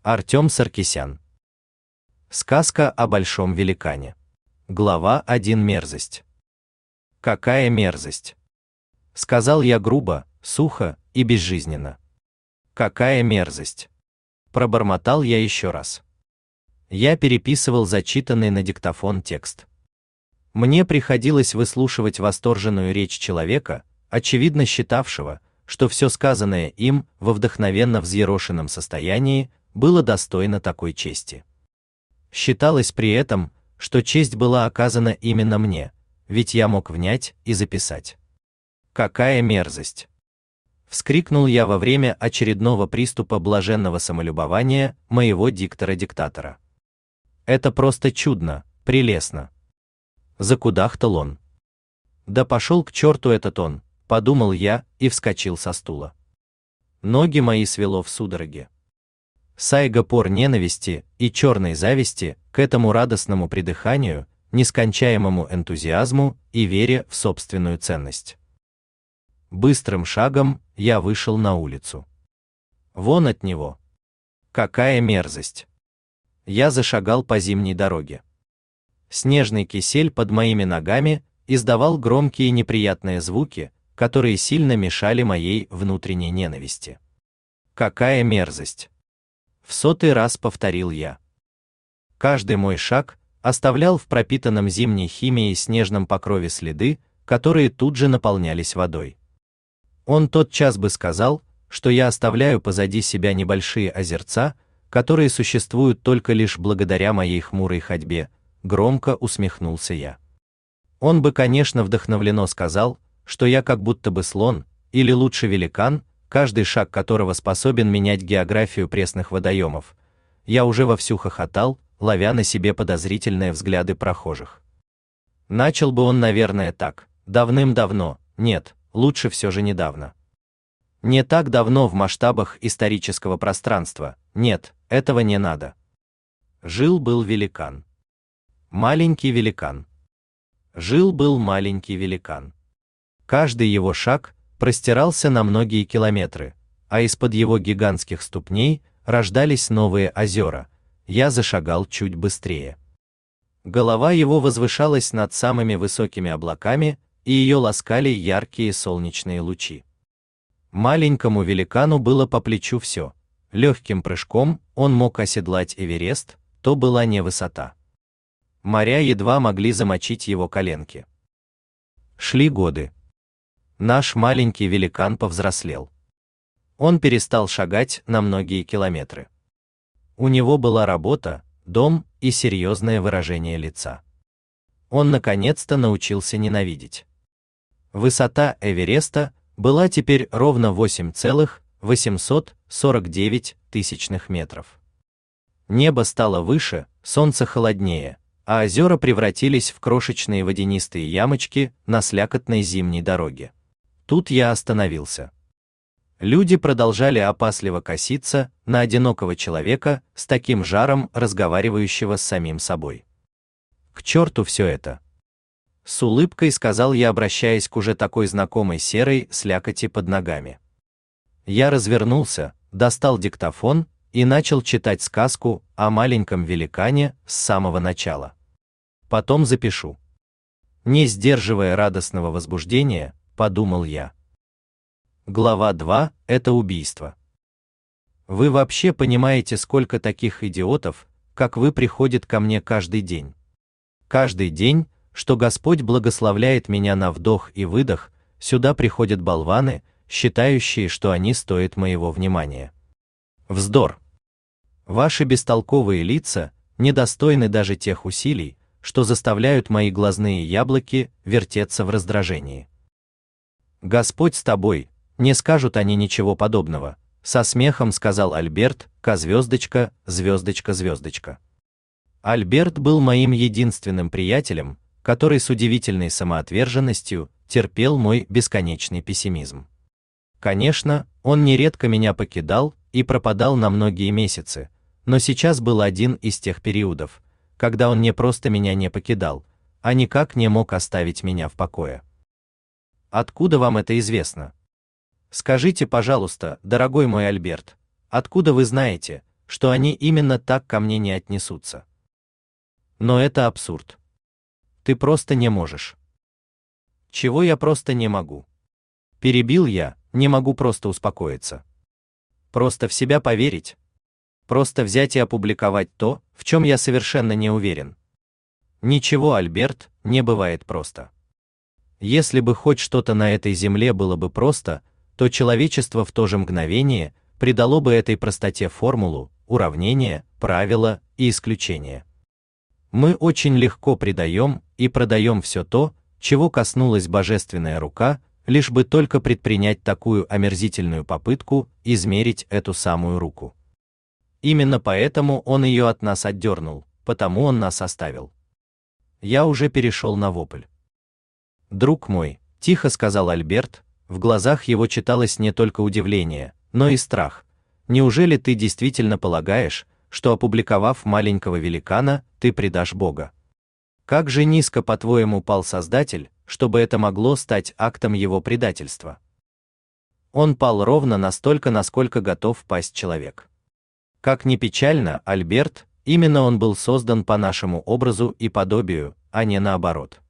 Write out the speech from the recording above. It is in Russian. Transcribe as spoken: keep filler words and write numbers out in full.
Артем Саркисян. Сказка о большом великане. Глава один. Мерзость. Какая мерзость! Сказал я грубо, сухо и безжизненно. Какая мерзость! Пробормотал я еще раз. Я переписывал зачитанный на диктофон текст. Мне приходилось выслушивать восторженную речь человека, очевидно считавшего, что все сказанное им во вдохновенно взъерошенном состоянии было достойно такой чести. Считалось при этом, что честь была оказана именно мне, ведь я мог внять и записать. Какая мерзость! Вскрикнул я во время очередного приступа блаженного самолюбования моего диктора-диктатора. Это просто чудно, прелестно. Закудахтал он. Да пошел к черту этот он, подумал я и вскочил со стула. Ноги мои свело в судороге. Сайга пор ненависти и черной зависти к этому радостному придыханию, нескончаемому энтузиазму и вере в собственную ценность. Быстрым шагом я вышел на улицу. Вон от него. Какая мерзость! Я зашагал по зимней дороге. Снежный кисель под моими ногами издавал громкие неприятные звуки, которые сильно мешали моей внутренней ненависти. Какая мерзость! В сотый раз повторил я. Каждый мой шаг оставлял в пропитанном зимней химией снежном покрове следы, которые тут же наполнялись водой. Он тотчас бы сказал, что я оставляю позади себя небольшие озерца, которые существуют только лишь благодаря моей хмурой ходьбе, громко усмехнулся я. Он бы, конечно, вдохновленно сказал, что я как будто бы слон, или лучше великан, каждый шаг которого способен менять географию пресных водоемов. Я уже вовсю хохотал, ловя на себе подозрительные взгляды прохожих. Начал бы он, наверное, так: давным-давно, нет, лучше все же недавно. Не так давно в масштабах исторического пространства, нет, этого не надо. Жил-был великан. Маленький великан. Жил-был маленький великан. Каждый его шаг простирался на многие километры, а из-под его гигантских ступней рождались новые озера. Я зашагал чуть быстрее. Голова его возвышалась над самыми высокими облаками, и ее ласкали яркие солнечные лучи. Маленькому великану было по плечу все. Легким прыжком он мог оседлать Эверест, то была не высота. Моря едва могли замочить его коленки. Шли годы. Наш маленький великан повзрослел. Он перестал шагать на многие километры. У него была работа, дом и серьезное выражение лица. Он наконец-то научился ненавидеть. Высота Эвереста была теперь ровно восемь целых восемьсот сорок девять тысячных метров. Небо стало выше, солнце холоднее, а озера превратились в крошечные водянистые ямочки на слякотной зимней дороге. Тут я остановился. Люди продолжали опасливо коситься на одинокого человека с таким жаром, разговаривающего с самим собой. К черту все это! С улыбкой сказал я, обращаясь к уже такой знакомой серой слякоти под ногами. Я развернулся, достал диктофон и начал читать сказку о маленьком великане с самого начала. Потом запишу. Не сдерживая радостного возбуждения, подумал я. Глава два. Это убийство. Вы вообще понимаете, сколько таких идиотов, как вы, приходит ко мне каждый день? Каждый день, что Господь благословляет меня на вдох и выдох, сюда приходят болваны, считающие, что они стоят моего внимания. Вздор. Ваши бестолковые лица недостойны даже тех усилий, что заставляют мои глазные яблоки вертеться в раздражении. Господь с тобой, не скажут они ничего подобного, со смехом сказал Альберт, ка звездочка, звездочка, звездочка. Альберт был моим единственным приятелем, который с удивительной самоотверженностью терпел мой бесконечный пессимизм. Конечно, он нередко меня покидал и пропадал на многие месяцы, но сейчас был один из тех периодов, когда он не просто меня не покидал, а никак не мог оставить меня в покое. Откуда вам это известно? Скажите, пожалуйста, дорогой мой Альберт, откуда вы знаете, что они именно так ко мне не отнесутся. Но это абсурд. Ты просто не можешь. Чего я просто не могу? Перебил я, не могу просто успокоиться. Просто в себя поверить. Просто взять и опубликовать то, в чем я совершенно не уверен. Ничего, Альберт, не бывает просто. Если бы хоть что-то на этой земле было бы просто, то человечество в то же мгновение придало бы этой простоте формулу, уравнение, правила и исключения. Мы очень легко предаем и продаем все то, чего коснулась божественная рука, лишь бы только предпринять такую омерзительную попытку измерить эту самую руку. Именно поэтому он ее от нас отдернул, потому он нас оставил. Я уже перешел на вопль. «Друг мой», — тихо сказал Альберт, в глазах его читалось не только удивление, но и страх. «Неужели ты действительно полагаешь, что, опубликовав маленького великана, ты предашь Бога? Как же низко, по-твоему, пал Создатель, чтобы это могло стать актом его предательства? Он пал ровно настолько, насколько готов пасть человек. Как ни печально, Альберт, именно он был создан по нашему образу и подобию, а не наоборот.